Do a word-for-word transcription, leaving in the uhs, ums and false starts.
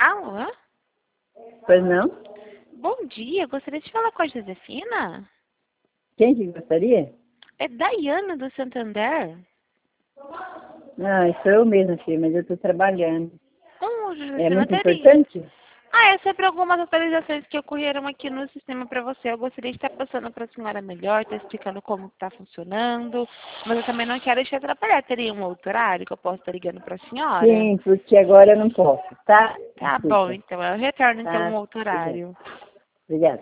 Alô? Pois não? Bom dia, gostaria de falar com a Josefina? Quem que gostaria? É Daiana do Santander. Ah, sou eu mesma, filha, mas eu estou trabalhando. Hum, É Josefina, muito teria. importante? Ah, é sobre algumas atualizações que ocorreram aqui no sistema para você. Eu gostaria de estar passando para a senhora melhor, estar explicando como está funcionando, mas eu também não quero te atrapalhar. Teria um outro horário que eu posso estar ligando para a senhora? Sim, porque agora eu não posso, tá? Tá bom, Desculpa, então. Eu retorno então um tá? outro Obrigada. horário. Obrigada.